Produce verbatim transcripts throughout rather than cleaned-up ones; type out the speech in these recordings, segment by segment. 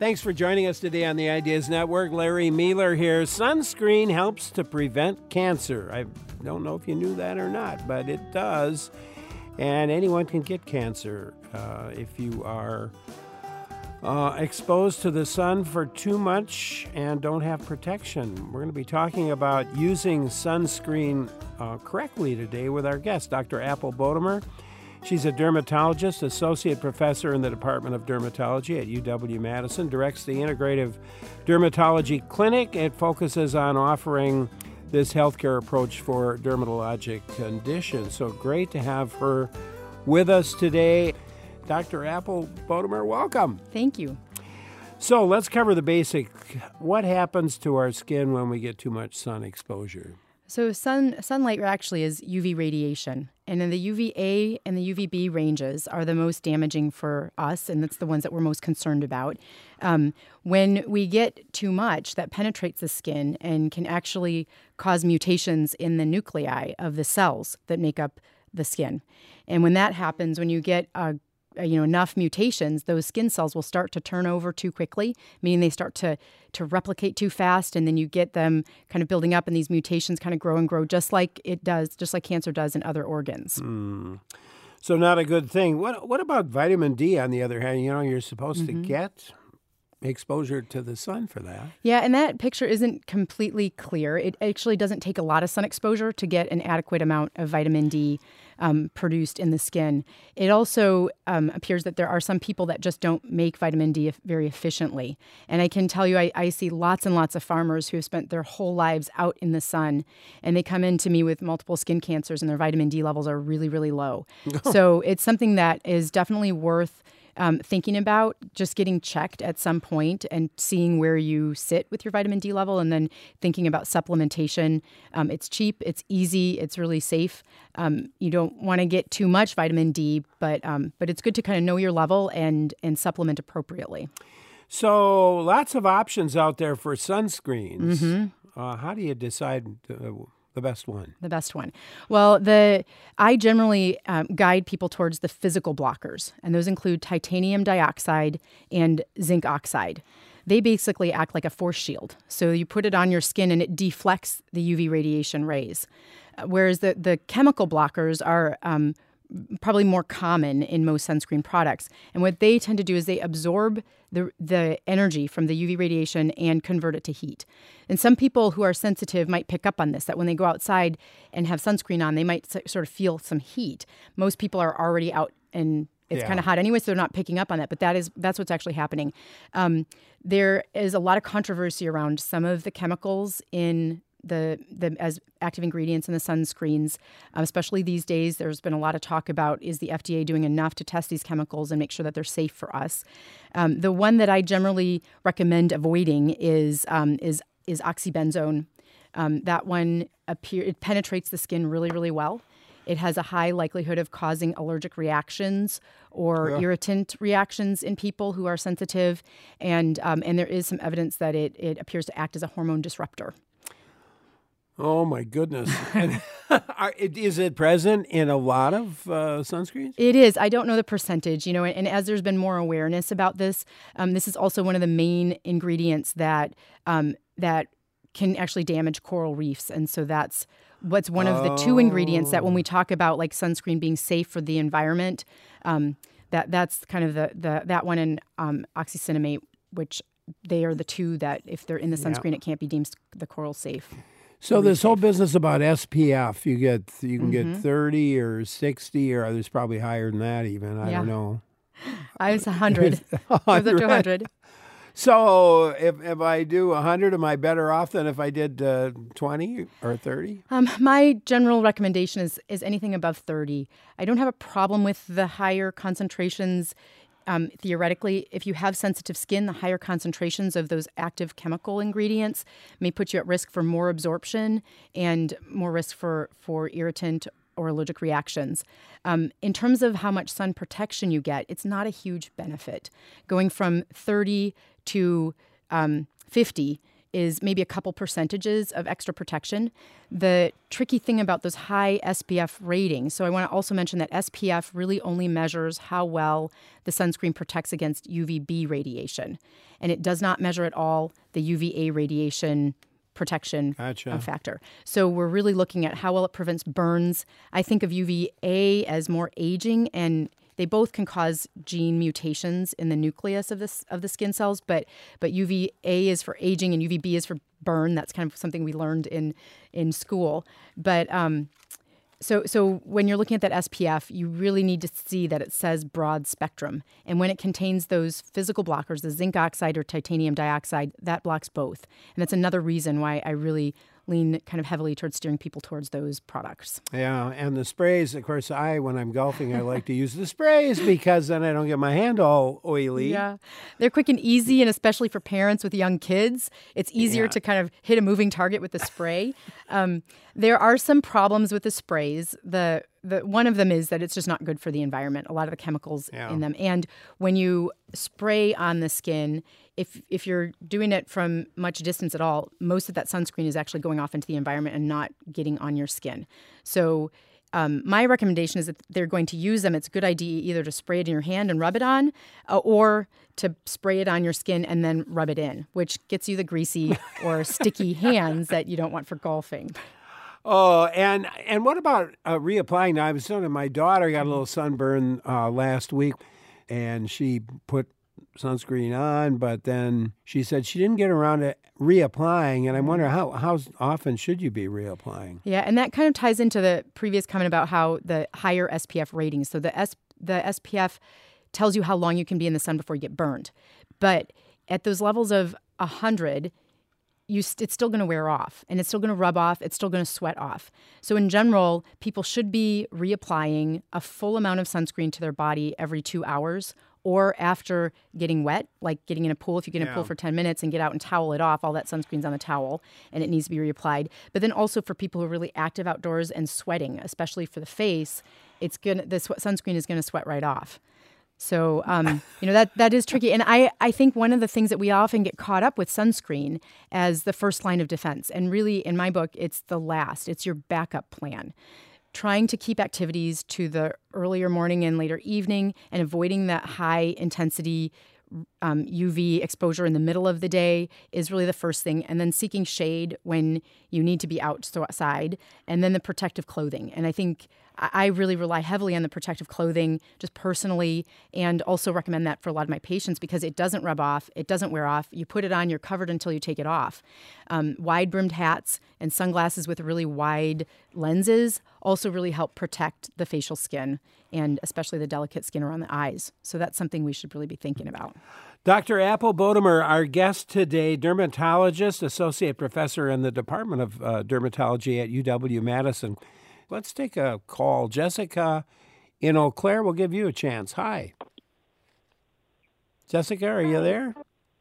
Thanks for joining us today on the Ideas Network. Larry Mealer here. Sunscreen helps to prevent cancer. I don't know if you knew that or not, but it does. And anyone can get cancer uh, if you are uh, exposed to the sun for too much and don't have protection. We're going to be talking about using sunscreen uh, correctly today with our guest, Doctor Apple Bodemer. She's a dermatologist, associate professor in the Department of Dermatology at U W-Madison, directs the Integrative Dermatology Clinic. It focuses on offering this healthcare approach for dermatologic conditions. So great to have her with us today. Doctor Apple Bodemer, welcome. Thank you. So let's cover the basic. What happens to our skin when we get too much sun exposure? So sun sunlight actually is U V radiation, and then the U V A and the U V B ranges are the most damaging for us, and that's the ones that we're most concerned about. Um, when we get too much, that penetrates the skin and can actually cause mutations in the nuclei of the cells that make up the skin. And when that happens, when you get a you know, enough mutations, those skin cells will start to turn over too quickly, meaning they start to, to replicate too fast, and then you get them kind of building up, and these mutations kind of grow and grow just like it does, just like cancer does in other organs. Mm. So not a good thing. What What about vitamin D, on the other hand? You know, you're supposed mm-hmm. to get exposure to the sun for that. Yeah, and that picture isn't completely clear. It actually doesn't take a lot of sun exposure to get an adequate amount of vitamin D um, produced in the skin. It also um, appears that there are some people that just don't make vitamin D very efficiently. And I can tell you, I, I see lots and lots of farmers who have spent their whole lives out in the sun, and they come in to me with multiple skin cancers, and their vitamin D levels are really, really low. So it's something that is definitely worth Um, thinking about just getting checked at some point and seeing where you sit with your vitamin D level, and then thinking about supplementation. Um, it's cheap, it's easy, it's really safe. Um, you don't want to get too much vitamin D, but um, but it's good to kind of know your level and and supplement appropriately. So lots of options out there for sunscreens. Mm-hmm. Uh, how do you decide uh, the best one? The best one. Well, the I generally um, guide people towards the physical blockers, and those include titanium dioxide and zinc oxide. They basically act like a force shield. So you put it on your skin, and it deflects the U V radiation rays. Uh, whereas the, the chemical blockers are um, probably more common in most sunscreen products. And what they tend to do is they absorb the the energy from the U V radiation and convert it to heat. And some people who are sensitive might pick up on this, that when they go outside and have sunscreen on, they might s- sort of feel some heat. Most people are already out and it's yeah. kind of hot anyway, so they're not picking up on that. But that is that's what's actually happening. Um, there is a lot of controversy around some of the chemicals in the the as active ingredients in the sunscreens, um, especially these days. There's been a lot of talk about, is the F D A doing enough to test these chemicals and make sure that they're safe for us? Um, the one that I generally recommend avoiding is um, is is oxybenzone. Um, that one appear it penetrates the skin really, really well. It has a high likelihood of causing allergic reactions or yeah. irritant reactions in people who are sensitive, and um, and there is some evidence that it it appears to act as a hormone disruptor. Oh, my goodness. And are, is it present in a lot of uh, sunscreens? It is. I don't know the percentage, you know, and, and as there's been more awareness about this, um, this is also one of the main ingredients that um, that can actually damage coral reefs. And so that's what's one of the two ingredients that when we talk about like sunscreen being safe for the environment, um, that that's kind of the, the that one and um, oxycinamate, which they are the two that if they're in the sunscreen, yeah. it can't be deemed the coral safe. So this whole business about S P F, you get you can mm-hmm. get thirty or sixty, or there's probably higher than that even. I yeah. don't know. I was one hundred. I was up to one hundred. So if if I do one hundred, am I better off than if I did uh, twenty or thirty? Um, my general recommendation is is anything above thirty. I don't have a problem with the higher concentrations. Um, theoretically, if you have sensitive skin, the higher concentrations of those active chemical ingredients may put you at risk for more absorption and more risk for, for irritant or allergic reactions. Um, in terms of how much sun protection you get, it's not a huge benefit. Going from thirty to um, fifty is maybe a couple percentages of extra protection. The tricky thing about those high S P F ratings, so I want to also mention that S P F really only measures how well the sunscreen protects against U V B radiation. And it does not measure at all the U V A radiation protection gotcha. factor. So we're really looking at how well it prevents burns. I think of U V A as more aging, and they both can cause gene mutations in the nucleus of this of the skin cells, but but U V A is for aging and U V B is for burn. That's kind of something we learned in in school. But um, so so when you're looking at that S P F, you really need to see that it says broad spectrum. And when it contains those physical blockers, the zinc oxide or titanium dioxide, that blocks both. And that's another reason why I really lean kind of heavily towards steering people towards those products. Yeah, and the sprays, of course, I, when I'm golfing, I like to use the sprays because then I don't get my hand all oily. Yeah, they're quick and easy, and especially for parents with young kids, it's easier Yeah. to kind of hit a moving target with the spray. Um, there are some problems with the sprays. The the one of them is that it's just not good for the environment, a lot of the chemicals Yeah. in them. And when you spray on the skin, if if you're doing it from much distance at all, most of that sunscreen is actually going off into the environment and not getting on your skin. So um, my recommendation is that they're going to use them. It's a good idea either to spray it in your hand and rub it on, uh, or to spray it on your skin and then rub it in, which gets you the greasy or sticky hands that you don't want for golfing. Oh, and and what about uh, reapplying? Now, I was telling you, my daughter got a little sunburn uh, last week, and she put sunscreen on, but then she said she didn't get around to reapplying, and I wonder how how often should you be reapplying? Yeah, and that kind of ties into the previous comment about how the higher S P F ratings. So the S the S P F tells you how long you can be in the sun before you get burned, but at those levels of one hundred, you st- it's still going to wear off, and it's still going to rub off. It's still going to sweat off. So in general, people should be reapplying a full amount of sunscreen to their body every two hours or after getting wet, like getting in a pool. If you get in a Yeah. pool for ten minutes and get out and towel it off, all that sunscreen's on the towel, and it needs to be reapplied. But then also for people who are really active outdoors and sweating, especially for the face, it's gonna the sweat, sunscreen is going to sweat right off. So, um, you know, that that is tricky. And I, I think one of the things that we often get caught up with sunscreen as the first line of defense. And really, in my book, it's the last. It's your backup plan. Trying to keep activities to the earlier morning and later evening and avoiding that high intensity um, U V exposure in the middle of the day is really the first thing. And then seeking shade when you need to be outside. And then the protective clothing. And I think I really rely heavily on the protective clothing just personally, and also recommend that for a lot of my patients because it doesn't rub off, it doesn't wear off. You put it on, you're covered until you take it off. Um, wide-brimmed hats and sunglasses with really wide lenses also really help protect the facial skin and especially the delicate skin around the eyes. So that's something we should really be thinking about. Doctor Apple Bodemer, our guest today, dermatologist, associate professor in the Department of uh, Dermatology at U W-Madison. Let's take a call. Jessica in Eau Claire, we'll give you a chance. Hi. Jessica, are you there?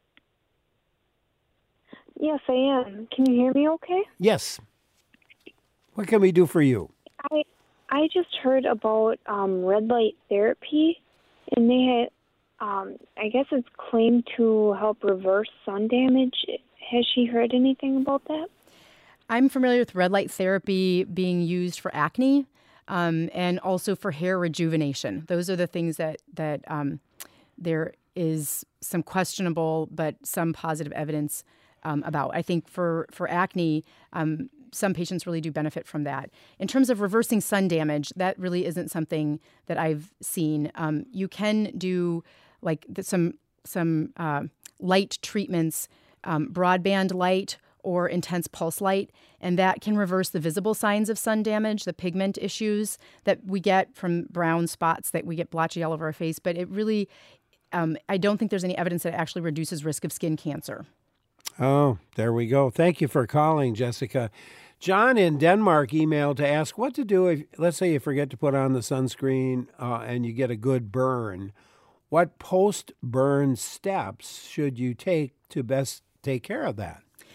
Yes, I am. Can you hear me okay? Yes. What can we do for you? I I just heard about um, red light therapy, and they had, um, I guess it's claimed to help reverse sun damage. Has she heard anything about that? I'm familiar with red light therapy being used for acne um, and also for hair rejuvenation. Those are the things that that um, there is some questionable but some positive evidence um, about. I think for, for acne, um, some patients really do benefit from that. In terms of reversing sun damage, that really isn't something that I've seen. Um, you can do like the, some, some uh, light treatments, um, broadband light, or intense pulse light, and that can reverse the visible signs of sun damage, the pigment issues that we get from brown spots that we get blotchy all over our face. But it really, um, I don't think there's any evidence that it actually reduces risk of skin cancer. Oh, there we go. Thank you for calling, Jessica. John in Denmark emailed to ask what to do if, let's say you forget to put on the sunscreen uh, and you get a good burn. What post-burn steps should you take to best take care of that?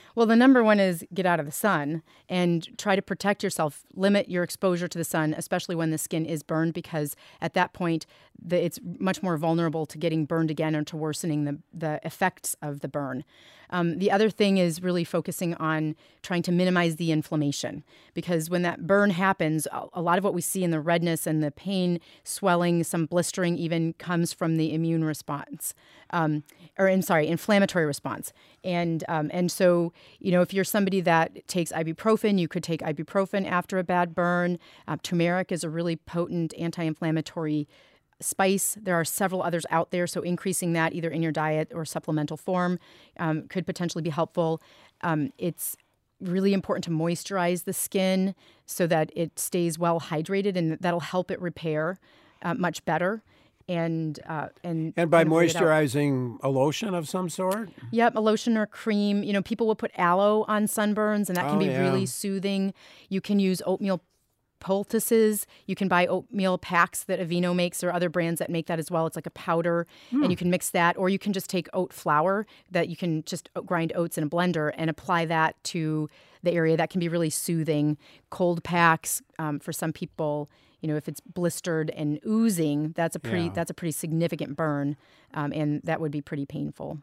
Well, the number one is get out of the sun and try to protect yourself. Limit your exposure to the sun, especially when the skin is burned, because at that point, the, it's much more vulnerable to getting burned again or to worsening the, the effects of the burn. Um, the other thing is really focusing on trying to minimize the inflammation, because when that burn happens, a, a lot of what we see in the redness and the pain, swelling, some blistering even comes from the immune response, um, or in sorry, inflammatory response. And um, and so, you know, if you're somebody that takes ibuprofen, you could take ibuprofen after a bad burn. Uh, turmeric is a really potent anti-inflammatory spice. There are several others out there, so increasing that either in your diet or supplemental form um, could potentially be helpful. Um, it's really important to moisturize the skin so that it stays well hydrated, and that'll help it repair uh, much better. And uh, and and by kind of wait it out. moisturizing, a lotion of some sort? Yep, a lotion or cream. You know, people will put aloe on sunburns, and that can Oh, be yeah. really soothing. You can use oatmeal poultices. You can buy oatmeal packs that Aveeno makes, or other brands that make that as well. It's like a powder, and you can mix that, or you can just take oat flour that you can just grind oats in a blender and apply that to the area. That can be really soothing. Cold packs um, for some people. You know, if it's blistered and oozing, that's a pretty Yeah. that's a pretty significant burn, um, and that would be pretty painful.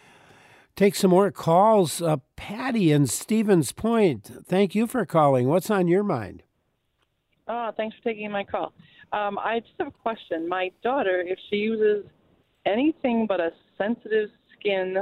Take some more calls. Uh, Patty in Stevens Point, thank you for calling. What's on your mind? Oh, thanks for taking my call. Um, I just have a question. My daughter, if she uses anything but a sensitive skin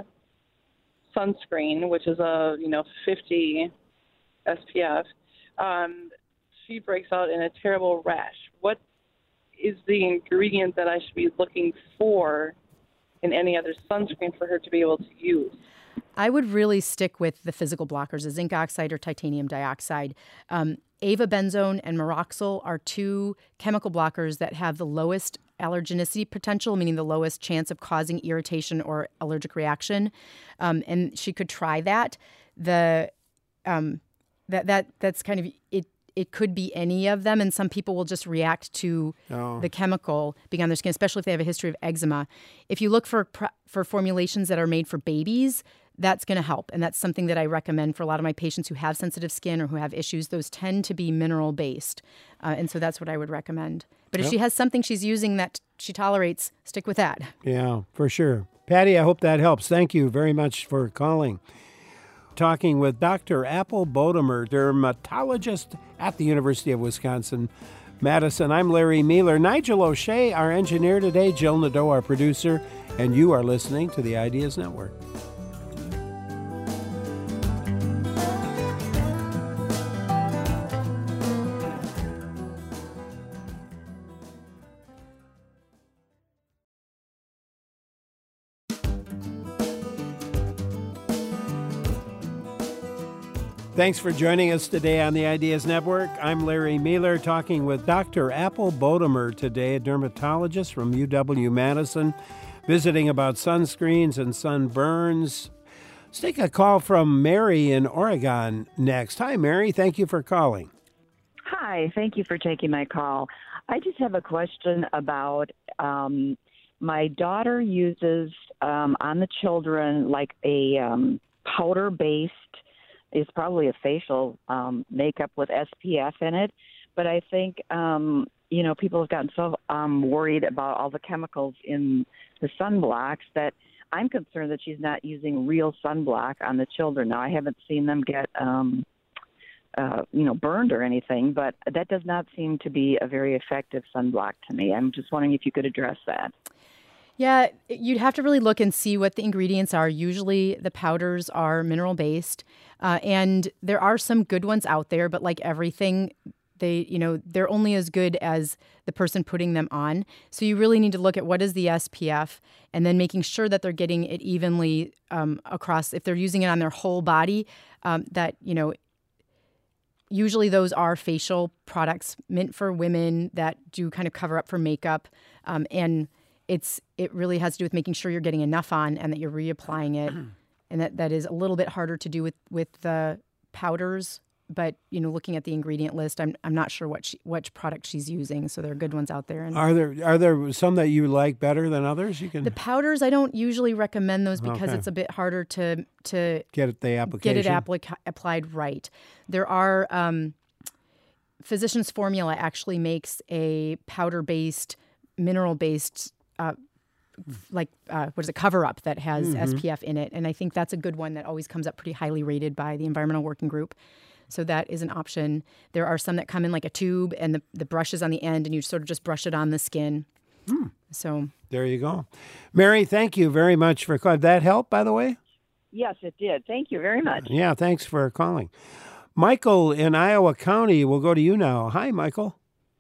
sunscreen, which is a you know fifty S P F, um, she breaks out in a terrible rash. What is the ingredient that I should be looking for in any other sunscreen for her to be able to use? I would really stick with the physical blockers, the zinc oxide or titanium dioxide. Um, avobenzone and Maroxyl are two chemical blockers that have the lowest allergenicity potential, meaning the lowest chance of causing irritation or allergic reaction. Um, and she could try that. The um, that that that's kind of it. It could be any of them, and some people will just react to Oh. the chemical being on their skin, especially if they have a history of eczema. If you look for pr- for formulations that are made for babies, that's going to help, and that's something that I recommend for a lot of my patients who have sensitive skin or who have issues. Those tend to be mineral-based, uh, and so that's what I would recommend. But if Yep. she has something she's using that she tolerates, stick with that. Yeah, for sure. Patty, I hope that helps. Thank you very much for calling. Talking with Doctor Apple Bodemer, dermatologist at the University of Wisconsin-Madison. I'm Larry Mealer. Nigel O'Shea, our engineer today, Jill Nadeau, our producer, and you are listening to the Ideas Network. Thanks for joining us today on the Ideas Network. I'm Larry Mealer, talking with Doctor Apple Bodemer today, a dermatologist from U W-Madison, visiting about sunscreens and sunburns. Let's take a call from Mary in Oregon next. Hi, Mary. Thank you for calling. Hi, thank you for taking my call. I just have a question about um, my daughter uses um, on the children like a um, powder-based, it's probably a facial um, makeup with S P F in it, but I think, um, you know, people have gotten so um, worried about all the chemicals in the sunblocks that I'm concerned that she's not using real sunblock on the children. Now, I haven't seen them get um, Uh, you know, burned or anything, but that does not seem to be a very effective sunblock to me. I'm just wondering if you could address that. Yeah, you'd have to really look and see what the ingredients are. Usually the powders are mineral-based, uh, and there are some good ones out there, but like everything, they, you know, they're only as good as the person putting them on. So you really need to look at what is the S P F, and then making sure that they're getting it evenly um, across. If they're using it on their whole body, um, that, you know, usually those are facial products meant for women that do kind of cover up for makeup. Um, and it's it really has to do with making sure you're getting enough on and that you're reapplying it. And that, that is a little bit harder to do with, with the powders. but you know, looking at the ingredient list, I'm I'm not sure what she, which product she's using. So there are good ones out there. And Are there are there some that you like better than others? You can the powders, I don't usually recommend those because Okay. it's a bit harder to to get it the application. get it applica- applied right. There are um, Physicians Formula actually makes a powder-based, mineral-based, uh, like uh, what is it, cover-up that has Mm-hmm. S P F in it, and I think that's a good one that always comes up pretty highly rated by the Environmental Working Group. So that is an option. There are some that come in like a tube, and the the brush is on the end, and you sort of just brush it on the skin. Hmm. So There you go. Mary, thank you very much for calling. Did that help, by the way? Yes, it did. Thank you very much. Yeah, thanks for calling. Michael in Iowa County, we'll go to you now. Hi, Michael.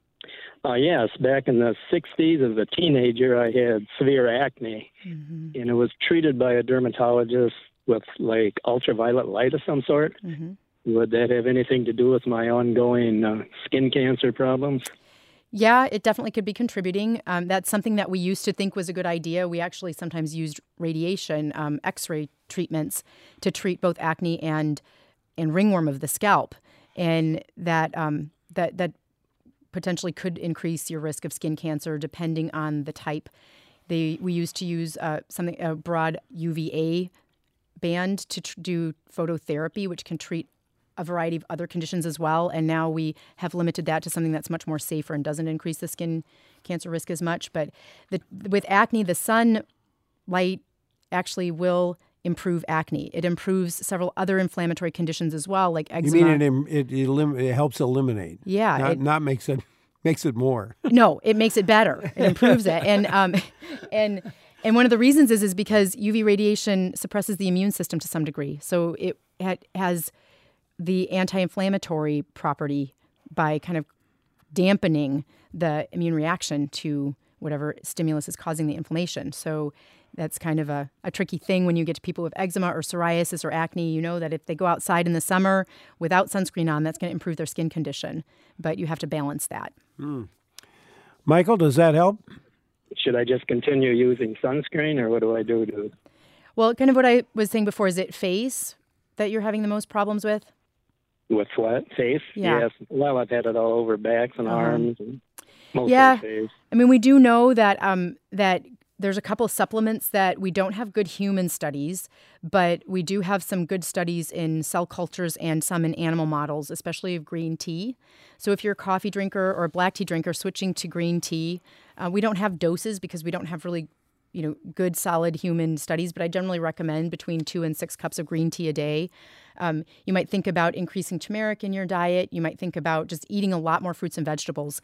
Uh, yes, back in the sixties as a teenager, I had severe acne, mm-hmm, and it was treated by a dermatologist with like ultraviolet light of some sort. mm-hmm. Would that have anything to do with my ongoing uh, skin cancer problems? Yeah, it definitely could be contributing. Um, that's something that we used to think was a good idea. We actually sometimes used radiation, um, X-ray treatments to treat both acne and and ringworm of the scalp, and that um, that that potentially could increase your risk of skin cancer depending on the type. They we used to use uh, something a broad U V A band to tr- do phototherapy, which can treat a variety of other conditions as well. And now we have limited that to something that's much more safer and doesn't increase the skin cancer risk as much. But the, with acne, the sunlight actually will improve acne. It improves several other inflammatory conditions as well, like You eczema. mean it em- it, elim- it helps eliminate? Yeah, Not, it- not makes it makes it more. No, it makes it better. It improves it. And um, and and one of the reasons is is because U V radiation suppresses the immune system to some degree. So it ha- has the anti-inflammatory property by kind of dampening the immune reaction to whatever stimulus is causing the inflammation. So that's kind of a, a tricky thing when you get to people with eczema or psoriasis or acne. You know that if they go outside in the summer without sunscreen on, that's going to improve their skin condition. But you have to balance that. Mm. Michael, does that help? Should I just continue using sunscreen, or what do I do to? Well, kind of what I was saying before, is it face that you're having the most problems with? With what? Face? Yeah. Yes. Well, I've had it all over backs and Uh-huh. arms, and mostly Yeah. face. I mean, we do know that um, that there's a couple of supplements that we don't have good human studies, but we do have some good studies in cell cultures and some in animal models, especially of green tea. So if you're a coffee drinker or a black tea drinker switching to green tea, uh, we don't have doses because we don't have really, you know, good solid human studies, but I generally recommend between two and six cups of green tea a day. Um, you might think about increasing turmeric in your diet. You might think about just eating a lot more fruits and vegetables.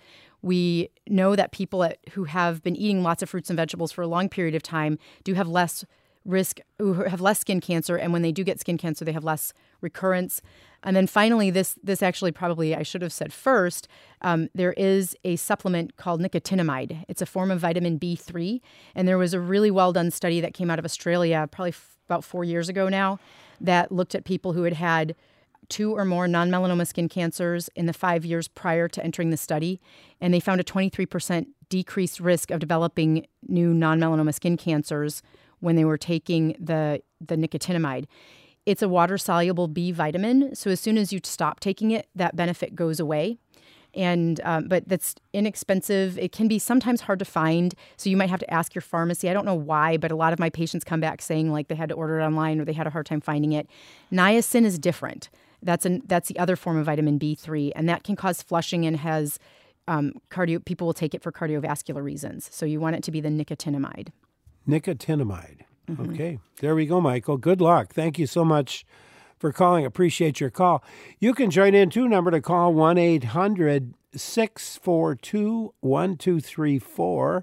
We know that people at, who have been eating lots of fruits and vegetables for a long period of time do have less risk, who have less skin cancer, and when they do get skin cancer, they have less recurrence. And then finally, this this actually probably I should have said first, um, there is a supplement called nicotinamide. It's a form of vitamin B three, and there was a really well-done study that came out of Australia probably f- about four years ago now that looked at people who had had two or more non-melanoma skin cancers in the five years prior to entering the study, and they found a twenty-three percent decreased risk of developing new non-melanoma skin cancers when they were taking the, the nicotinamide. It's a water-soluble B vitamin, so as soon as you stop taking it, that benefit goes away. And um, but that's inexpensive. It can be sometimes hard to find, so you might have to ask your pharmacy. I don't know why, but a lot of my patients come back saying like they had to order it online or they had a hard time finding it. Niacin is different. That's an that's the other form of vitamin B three, and that can cause flushing and has um, cardio. People will take it for cardiovascular reasons. So you want it to be the nicotinamide. Nicotinamide. Mm-hmm. Okay. There we go, Michael. Good luck. Thank you so much for calling. Appreciate your call. You can join in too. Number to call one eight hundred six four two one two three four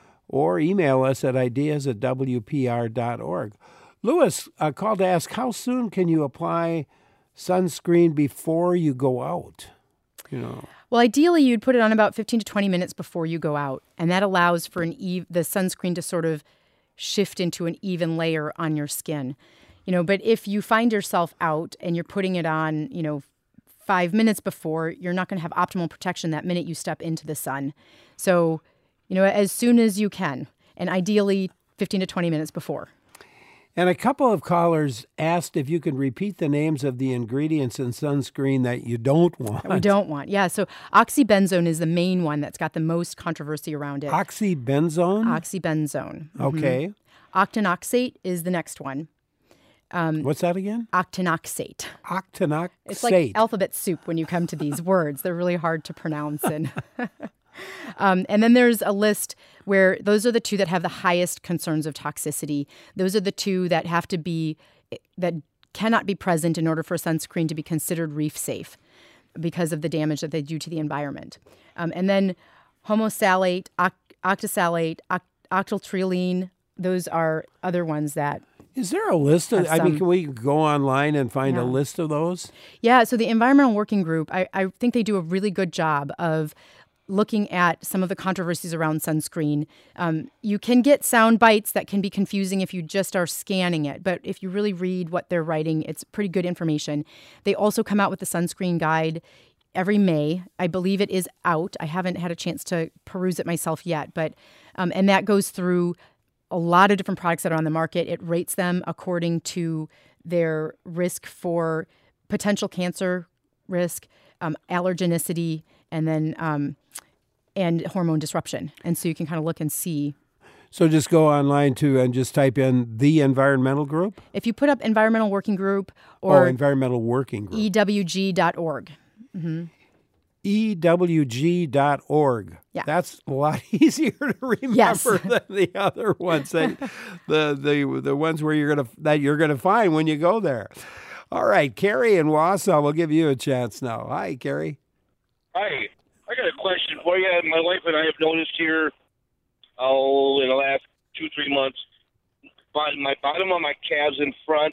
or email us at ideas at w p r dot org. Lewis uh, called to ask, how soon can you apply sunscreen before you go out? You know. Well, ideally, you'd put it on about fifteen to twenty minutes before you go out, and that allows for an eve- the sunscreen to sort of shift into an even layer on your skin. You know, but if you find yourself out and you're putting it on, you know, five minutes before, you're not going to have optimal protection that minute you step into the sun. So, you know, as soon as you can, and ideally fifteen to twenty minutes before. And a couple of callers asked if you could repeat the names of the ingredients in sunscreen that you don't want. That we don't want. Yeah. So oxybenzone is the main one that's got the most controversy around it. Oxybenzone? Oxybenzone. Mm-hmm. Okay. Octinoxate is the next one. Um, What's that again? Octinoxate. Octinoxate. It's like alphabet soup when you come to these words. They're really hard to pronounce. And um, and then there's a list where those are the two that have the highest concerns of toxicity. Those are the two that have to be, that cannot be present in order for sunscreen to be considered reef safe because of the damage that they do to the environment. Um, and then homosalate, oct- octosalate, oct- octyltoluene, those are other ones that Is there a list of, I mean, can we go online and find yeah. a list of those? Yeah, so the Environmental Working Group, I, I think they do a really good job of looking at some of the controversies around sunscreen. Um, you can get sound bites that can be confusing if you just are scanning it, but if you really read what they're writing, it's pretty good information. They also come out with the sunscreen guide every May. I believe it is out. I haven't had a chance to peruse it myself yet, but um, and that goes through a lot of different products that are on the market. It rates them according to their risk for potential cancer risk, um, allergenicity, and then um, and hormone disruption. And so you can kind of look and see. So just go online to and just type in the Environmental Group? If you put up Environmental Working Group or oh, Environmental Working Group. E W G dot org. Mm-hmm. E W G dot org. Yeah. That's a lot easier to remember yes. than the other ones. That, the the the ones where you're gonna that you're gonna find when you go there. All right, Carrie in Wausau, we'll give you a chance now. Hi, Carrie. Hi. I got a question for you. My wife and I have noticed here, oh, in the last two, three months, my bottom of my calves in front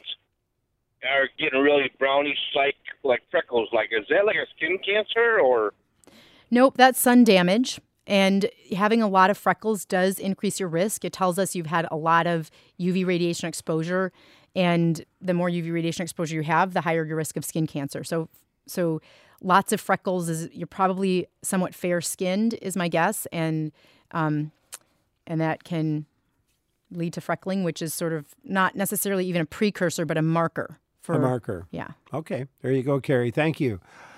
are getting really brownish, like like freckles. Like, is that like a skin cancer or? Nope, that's sun damage. And having a lot of freckles does increase your risk. It tells us you've had a lot of U V radiation exposure, and the more U V radiation exposure you have, the higher your risk of skin cancer. So, so lots of freckles is you're probably somewhat fair-skinned, is my guess, and um, and that can lead to freckling, which is sort of not necessarily even a precursor, but a marker. For, a marker. Yeah. Okay. There you go, Carrie. Thank you.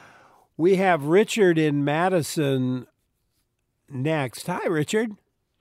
We have Richard in Madison next. Hi, Richard.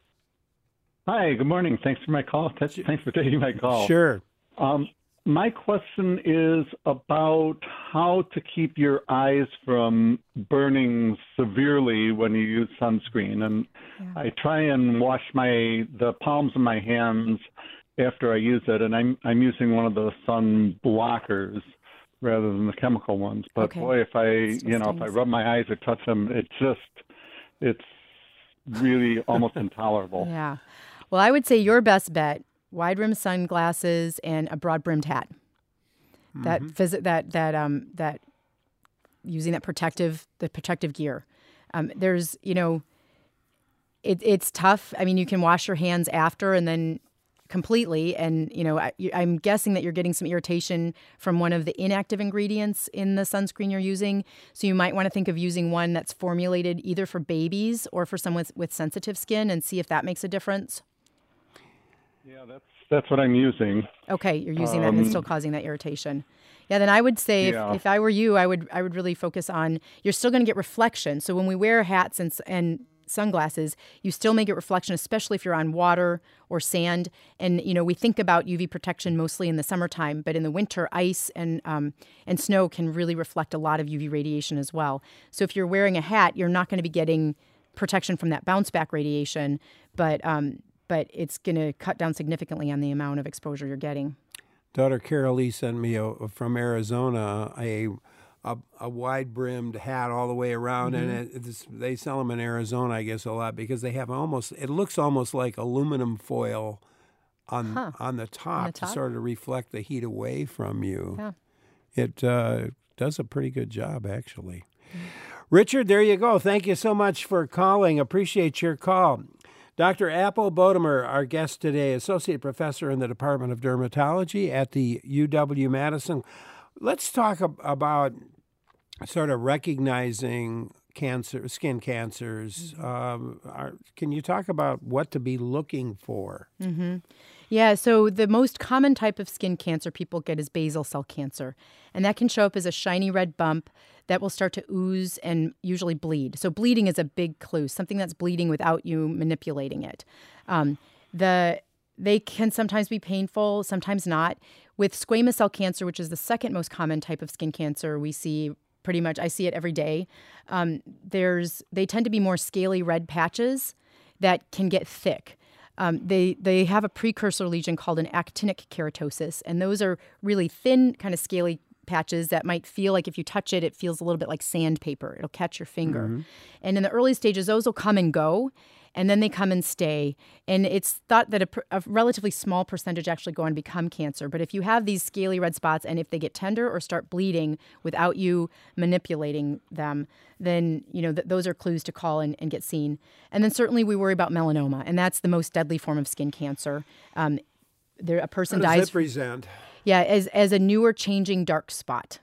Hi. Good morning. Thanks for my call. Thanks for taking my call. Sure. Um, my question is about how to keep your eyes from burning severely when you use sunscreen. And yeah. I try and wash my the palms of my hands after I use it, and I'm I'm using one of the sun blockers rather than the chemical ones. But okay. boy, if I you know if I rub my eyes or touch them, it's just it's really almost intolerable. Yeah. Well, I would say your best bet: wide rim sunglasses and a broad brimmed hat. Mm-hmm. That visit that that um that using that protective the protective gear. Um, there's you know, it it's tough. I mean, you can wash your hands after and then. Completely. And, you know, I, I'm guessing that you're getting some irritation from one of the inactive ingredients in the sunscreen you're using. So you might want to think of using one that's formulated either for babies or for someone with, with sensitive skin and see if that makes a difference. Yeah, that's that's what I'm using. Okay, you're using um, that and it's still causing that irritation. Yeah, then I would say yeah. if, if I were you, I would I would really focus on, you're still going to get reflection. So when we wear hats and and sunglasses, you still may get reflection, especially if you're on water or sand. And, you know, we think about U V protection mostly in the summertime, but in the winter, ice and um, and snow can really reflect a lot of U V radiation as well. So if you're wearing a hat, you're not going to be getting protection from that bounce back radiation, but um, but it's going to cut down significantly on the amount of exposure you're getting. Daughter Carol Lee sent me a, from Arizona a A, a wide-brimmed hat all the way around, mm-hmm. and it, it's, they sell them in Arizona, I guess, a lot because they have almost. It looks almost like aluminum foil on huh. on the top, on the top to sort of reflect the heat away from you. Yeah. It uh, does a pretty good job, actually. Mm-hmm. Richard, there you go. Thank you so much for calling. Appreciate your call. Doctor Apple Bodemer, our guest today, Associate Professor in the Department of Dermatology at the U W-Madison. Let's talk ab- about sort of recognizing cancer, skin cancers. Um, are, can you talk about what to be looking for? Mm-hmm. Yeah, so the most common type of skin cancer people get is basal cell cancer. And that can show up as a shiny red bump that will start to ooze and usually bleed. So bleeding is a big clue, something that's bleeding without you manipulating it. Um, the They can sometimes be painful, sometimes not. With squamous cell cancer, which is the second most common type of skin cancer we see pretty much, I see it every day, um, there's they tend to be more scaly red patches that can get thick. Um, they they have a precursor lesion called an actinic keratosis, and those are really thin, kind of scaly patches that might feel like if you touch it, it feels a little bit like sandpaper. It'll catch your finger. Mm-hmm. And in the early stages, those will come and go, and then they come and stay. And it's thought that a, a relatively small percentage actually go on to become cancer. But if you have these scaly red spots, and if they get tender or start bleeding without you manipulating them, then you know th- those are clues to call and, and get seen. And then certainly we worry about melanoma, and that's the most deadly form of skin cancer. Um, there, a person How does dies. That present? Yeah, as as a newer changing dark spot.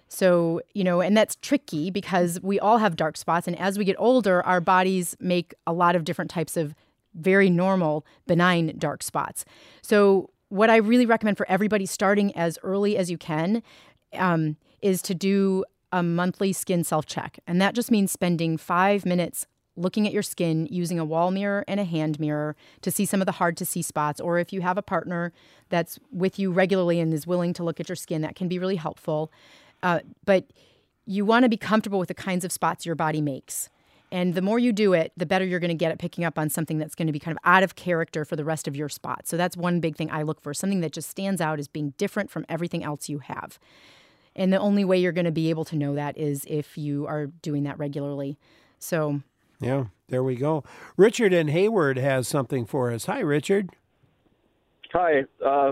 So, you know, and that's tricky because we all have dark spots. And as we get older, our bodies make a lot of different types of very normal, benign dark spots. So what I really recommend for everybody starting as early as you can um, is to do a monthly skin self-check. And that just means spending five minutes looking at your skin using a wall mirror and a hand mirror to see some of the hard to see spots. Or if you have a partner that's with you regularly and is willing to look at your skin, that can be really helpful. Uh, but you want to be comfortable with the kinds of spots your body makes. And the more you do it, the better you're going to get at picking up on something that's going to be kind of out of character for the rest of your spots. So that's one big thing I look for, something that just stands out as being different from everything else you have. And the only way you're going to be able to know that is if you are doing that regularly. So... Yeah, there we go. Richard in Hayward has something for us. Hi, Richard. Hi. Uh,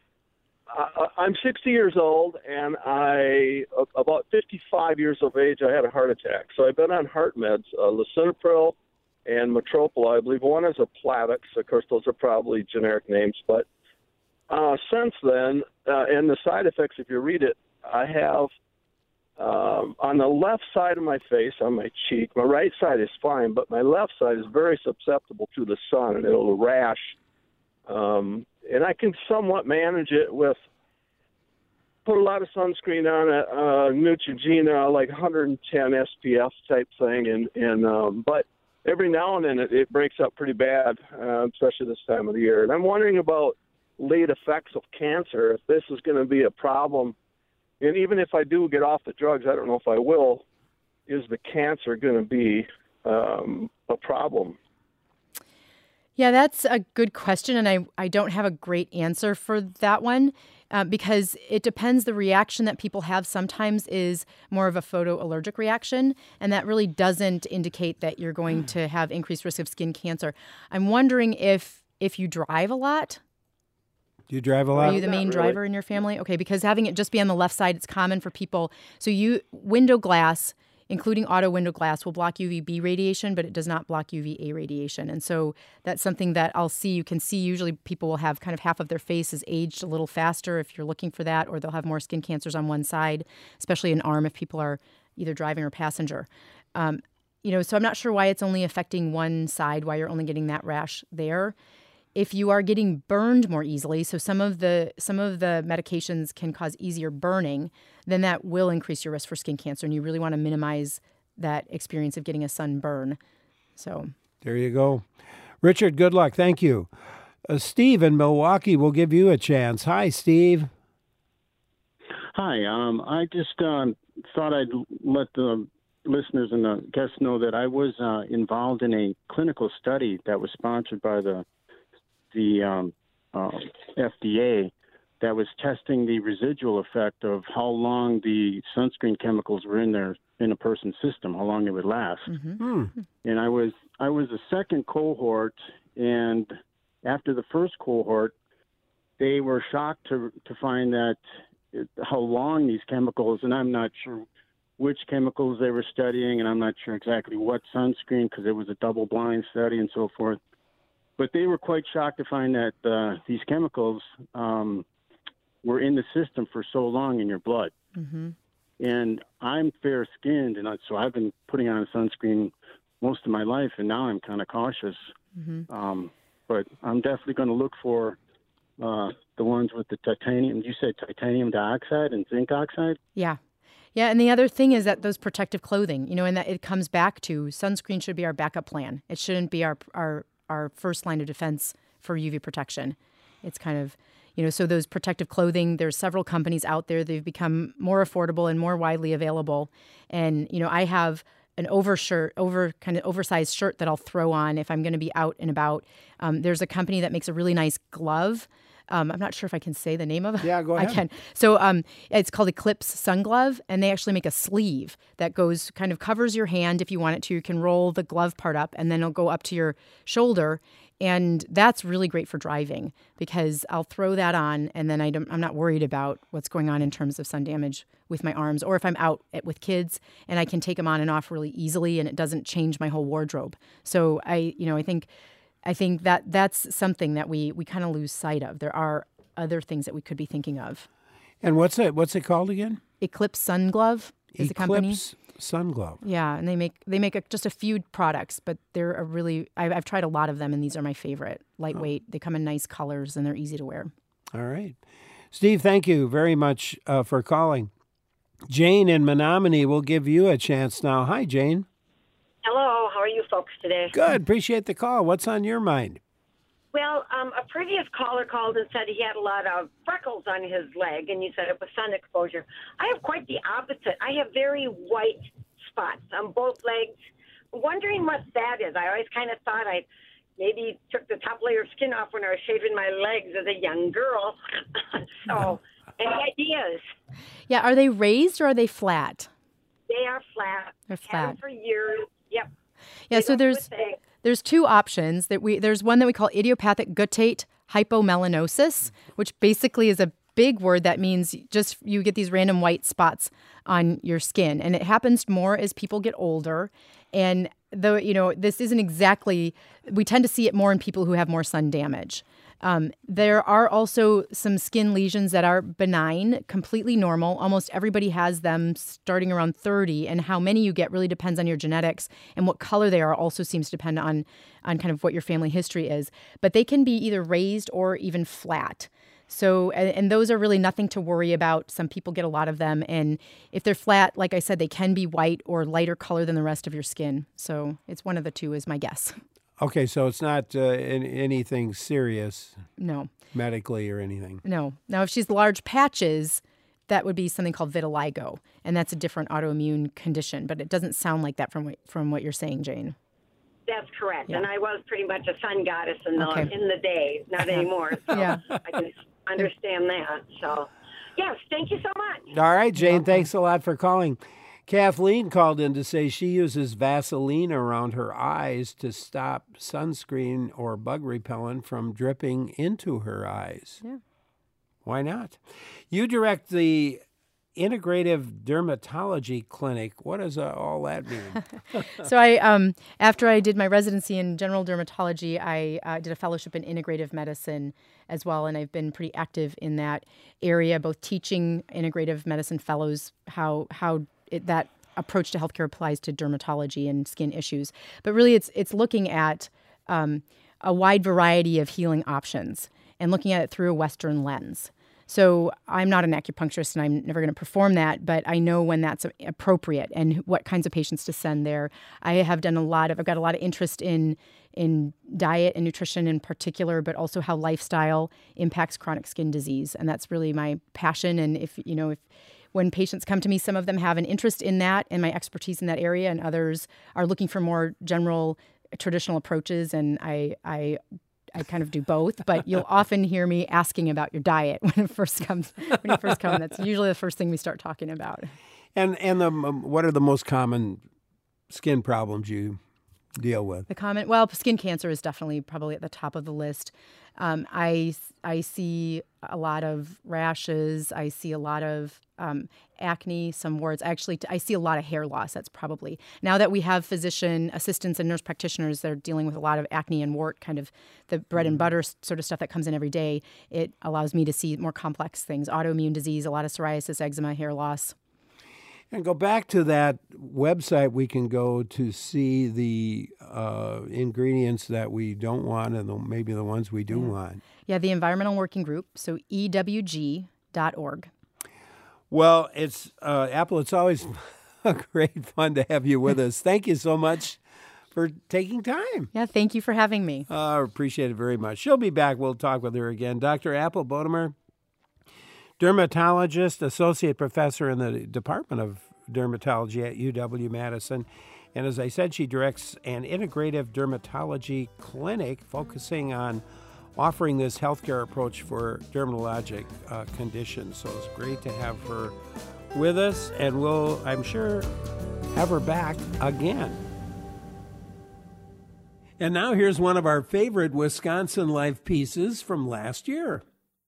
I, I'm sixty years old, and I, about fifty-five years of age, I had a heart attack. So I've been on heart meds, uh, lisinopril and Metropol. I believe one is a Plavix. Of course, those are probably generic names. But uh, since then, uh, and the side effects, if you read it, I have... Um, on the left side of my face, on my cheek, my right side is fine, but my left side is very susceptible to the sun, and it'll rash. Um, and I can somewhat manage it with, put a lot of sunscreen on it, uh, Neutrogena, like one hundred ten S P F type thing, and, and um, but every now and then it, it breaks up pretty bad, uh, especially this time of the year. And I'm wondering about late effects of cancer, if this is going to be a problem. And even if I do get off the drugs, I don't know if I will, is the cancer going to be um, a problem? Yeah, that's a good question, and I, I don't have a great answer for that one uh, because it depends. The reaction that people have sometimes is more of a photoallergic reaction, and that really doesn't indicate that you're going to have increased risk of skin cancer. I'm wondering if if you drive a lot. Do you drive a lot? Are you the main Not really. driver in your family? Okay, because having it just be on the left side, it's common for people. So you window glass, including auto window glass, will block U V B radiation, but it does not block U V A radiation. And so that's something that I'll see. You can see usually people will have kind of half of their face is aged a little faster if you're looking for that, or they'll have more skin cancers on one side, especially an arm if people are either driving or passenger. Um, you know, so I'm not sure why it's only affecting one side, why you're only getting that rash there. If you are getting burned more easily, so some of the some of the medications can cause easier burning, then that will increase your risk for skin cancer, and you really want to minimize that experience of getting a sunburn. So there you go. Richard, good luck. Thank you. Uh, Steve in Milwaukee will give you a chance. Hi, Steve. Hi. Um, I just um, thought I'd let the listeners and the guests know that I was uh, involved in a clinical study that was sponsored by the the um, uh, F D A that was testing the residual effect of how long the sunscreen chemicals were in their in a person's system, how long it would last. Mm-hmm. And I was I was the second cohort, and after the first cohort, they were shocked to to find that it, how long these chemicals, and I'm not sure which chemicals they were studying, and I'm not sure exactly what sunscreen because it was a double-blind study and so forth. But they were quite shocked to find that uh, these chemicals um, were in the system for so long in your blood. Mm-hmm. And I'm fair-skinned, and I, so I've been putting on sunscreen most of my life, and now I'm kind of cautious. Mm-hmm. Um, but I'm definitely going to look for uh, the ones with the titanium. You said titanium dioxide and zinc oxide? Yeah. Yeah, and the other thing is that those protective clothing, you know, and that it comes back to sunscreen should be our backup plan. It shouldn't be our our our first line of defense for U V protection. It's kind of, you know, so those protective clothing, there's several companies out there. They've become more affordable and more widely available. And, you know, I have an overshirt, over kind of oversized shirt that I'll throw on if I'm going to be out and about. Um, there's a company that makes a really nice glove. Um, I'm not sure if I can say the name of it. Yeah, go ahead. I can. So um, it's called Eclipse Sun Glove, and they actually make a sleeve that goes kind of covers your hand if you want it to. You can roll the glove part up, and then it'll go up to your shoulder. And that's really great for driving because I'll throw that on, and then I don't, I'm not worried about what's going on in terms of sun damage with my arms, or if I'm out at, with kids, and I can take them on and off really easily, and it doesn't change my whole wardrobe. So I, you know, I think. I think that that's something that we, we kind of lose sight of. There are other things that we could be thinking of. And what's it? What's it called again? Eclipse Sun Glove is the company. Eclipse Sun Glove. Yeah, and they make they make a, just a few products, but they're a really. I've, I've tried a lot of them, and these are my favorite. Lightweight. Oh. They come in nice colors, and they're easy to wear. All right, Steve. Thank you very much uh, for calling. Jane in Menominee will give you a chance now. Hi, Jane. Hello, how are you folks today? Good, appreciate the call. What's on your mind? Well, um, a previous caller called and said he had a lot of freckles on his leg, and you said it was sun exposure. I have quite the opposite. I have very white spots on both legs. I'm wondering what that is. I always kind of thought I maybe took the top layer of skin off when I was shaving my legs as a young girl. So, any ideas? Yeah, are they raised or are they flat? They are flat. They're Had flat. them for years. Yep. Yeah, They so don't do a there's thing. there's two options that we there's one that we call idiopathic guttate hypomelanosis, which basically is a big word that means just you get these random white spots on your skin, and it happens more as people get older. And though you know this isn't exactly, we tend to see it more in people who have more sun damage. Um, there are also some skin lesions that are benign, completely normal. Almost everybody has them starting around thirty, and how many you get really depends on your genetics, and what color they are also seems to depend on, on kind of what your family history is. But they can be either raised or even flat. So, and, and those are really nothing to worry about. Some people get a lot of them, and if they're flat, like I said, they can be white or lighter color than the rest of your skin. So it's one of the two is my guess. Okay, so it's not uh, in, anything serious. No. Medically or anything. No. Now, if she's large patches, that would be something called vitiligo, and that's a different autoimmune condition. But it doesn't sound like that from what, from what you're saying, Jane. That's correct. Yeah. And I was pretty much a sun goddess in the Okay. in the day, not anymore. So Yeah. I can understand that. So, yes, thank you so much. All right, Jane, thanks a lot for calling. Kathleen called in to say she uses Vaseline around her eyes to stop sunscreen or bug repellent from dripping into her eyes. Yeah. Why not? You direct the Integrative Dermatology Clinic. What does uh, all that mean? So I, um, after I did my residency in general dermatology, I uh, did a fellowship in integrative medicine as well, and I've been pretty active in that area, both teaching integrative medicine fellows how how it, that approach to healthcare applies to dermatology and skin issues. But really, it's it's looking at um, a wide variety of healing options and looking at it through a Western lens. So I'm not an acupuncturist, and I'm never going to perform that, but I know when that's appropriate and what kinds of patients to send there. I have done a lot of, I've got a lot of interest in in diet and nutrition in particular, but also how lifestyle impacts chronic skin disease, and that's really my passion. And if you know, if when patients come to me, some of them have an interest in that and my expertise in that area, and others are looking for more general traditional approaches, and I I. I kind of do both, but you'll often hear me asking about your diet when it first comes. When you first come, that's usually the first thing we start talking about. And and the um, what are the most common skin problems you deal with? The common, well, skin cancer is definitely probably at the top of the list. Um, I I see a lot of rashes. I see a lot of um, acne, some warts. Actually, I see a lot of hair loss. That's probably, now that we have physician assistants and nurse practitioners that are dealing with a lot of acne and wart, kind of the bread and butter sort of stuff that comes in every day, it allows me to see more complex things, autoimmune disease, a lot of psoriasis, eczema, hair loss. And go back to that website, we can go to see the uh, ingredients that we don't want and the, maybe the ones we do yeah. want. Yeah, the Environmental Working Group, so E W G dot org. Well, it's uh, Apple, it's always great fun to have you with us. Thank you so much for taking time. Yeah, thank you for having me. I uh, appreciate it very much. She'll be back. We'll talk with her again. Doctor Apple Bodemer, dermatologist, associate professor in the Department of Dermatology at U W-Madison. And as I said, she directs an integrative dermatology clinic focusing on offering this healthcare approach for dermatologic uh, conditions. So it's great to have her with us, and we'll, I'm sure, have her back again. And now here's one of our favorite Wisconsin Life pieces from last year.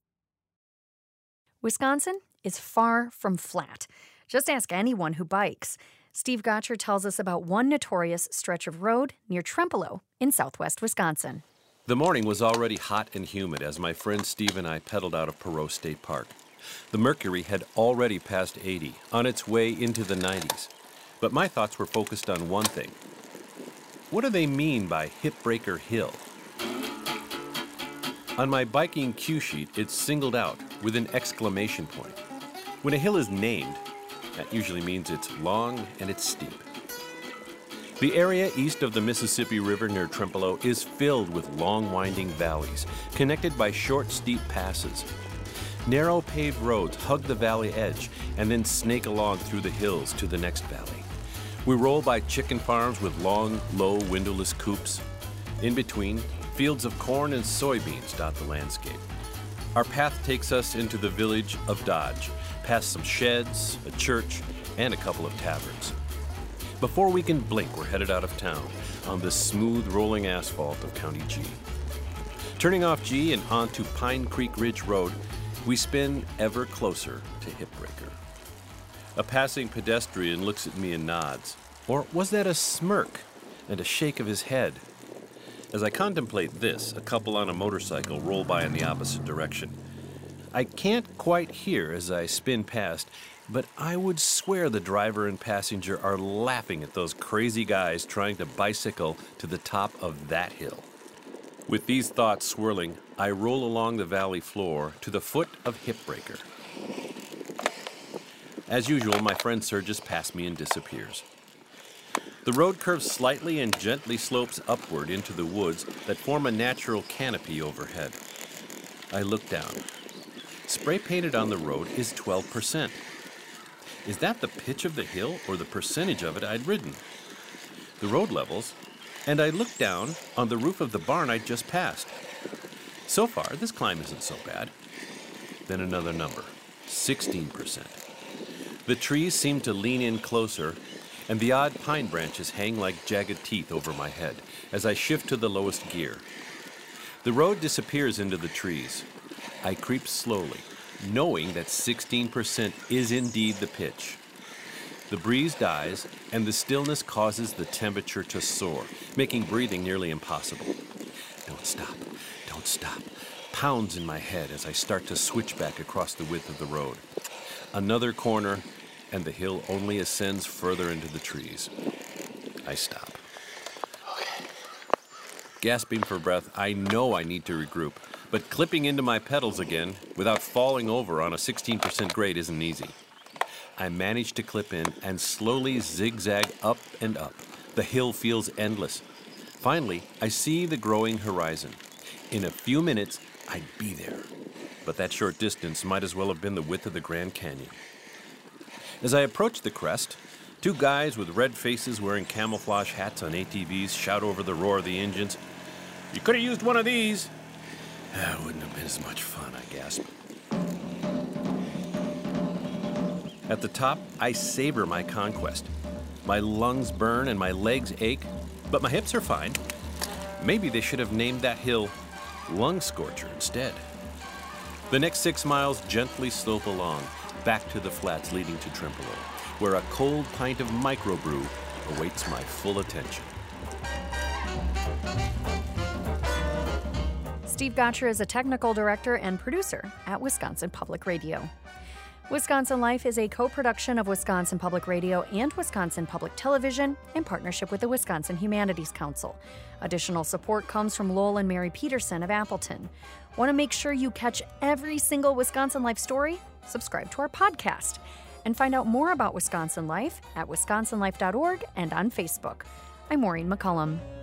Wisconsin is far from flat. Just ask anyone who bikes. Steve Gotcher tells us about one notorious stretch of road near Trempealeau in southwest Wisconsin. The morning was already hot and humid as my friend Steve and I pedaled out of Perot State Park. The mercury had already passed eighty, on its way into the nineties. But my thoughts were focused on one thing. What do they mean by Hipbreaker Hill? On my biking cue sheet, it's singled out with an exclamation point. When a hill is named, that usually means it's long and it's steep. The area east of the Mississippi River near Trempealeau is filled with long winding valleys, connected by short, steep passes. Narrow paved roads hug the valley edge and then snake along through the hills to the next valley. We roll by chicken farms with long, low, windowless coops. In between, fields of corn and soybeans dot the landscape. Our path takes us into the village of Dodge, past some sheds, a church, and a couple of taverns. Before we can blink, we're headed out of town on the smooth rolling asphalt of County G. Turning off G and onto Pine Creek Ridge Road, we spin ever closer to Hipbreaker. A passing pedestrian looks at me and nods. Or was that a smirk and a shake of his head? As I contemplate this, a couple on a motorcycle roll by in the opposite direction. I can't quite hear as I spin past, but I would swear the driver and passenger are laughing at those crazy guys trying to bicycle to the top of that hill. With these thoughts swirling, I roll along the valley floor to the foot of Hipbreaker. As usual, my friend surges past me and disappears. The road curves slightly and gently slopes upward into the woods that form a natural canopy overhead. I look down. Spray painted on the road is twelve percent. Is that the pitch of the hill or the percentage of it I'd ridden? The road levels, and I look down on the roof of the barn I'd just passed. So far, this climb isn't so bad. Then another number, sixteen percent. The trees seem to lean in closer, and the odd pine branches hang like jagged teeth over my head as I shift to the lowest gear. The road disappears into the trees. I creep slowly, knowing that sixteen percent is indeed the pitch. The breeze dies, and the stillness causes the temperature to soar, making breathing nearly impossible. Don't stop, don't stop. Pounds in my head as I start to switch back across the width of the road. Another corner, and the hill only ascends further into the trees. I stop. Okay. Gasping for breath, I know I need to regroup, but clipping into my pedals again without falling over on a sixteen percent grade isn't easy. I manage to clip in and slowly zigzag up and up. The hill feels endless. Finally, I see the growing horizon. In a few minutes, I'd be there. But that short distance might as well have been the width of the Grand Canyon. As I approach the crest, two guys with red faces wearing camouflage hats on A T Vs shout over the roar of the engines, "You could have used one of these." That wouldn't have been as much fun, I gasp. At the top, I savor my conquest. My lungs burn and my legs ache, but my hips are fine. Maybe they should have named that hill Lung Scorcher instead. The next six miles gently slope along, back to the flats leading to Trempealeau, where a cold pint of microbrew awaits my full attention. Steve Gotcher is a technical director and producer at Wisconsin Public Radio. Wisconsin Life is a co-production of Wisconsin Public Radio and Wisconsin Public Television in partnership with the Wisconsin Humanities Council. Additional support comes from Lowell and Mary Peterson of Appleton. Want to make sure you catch every single Wisconsin Life story? Subscribe to our podcast. And find out more about Wisconsin Life at wisconsin life dot org and on Facebook. I'm Maureen McCullum.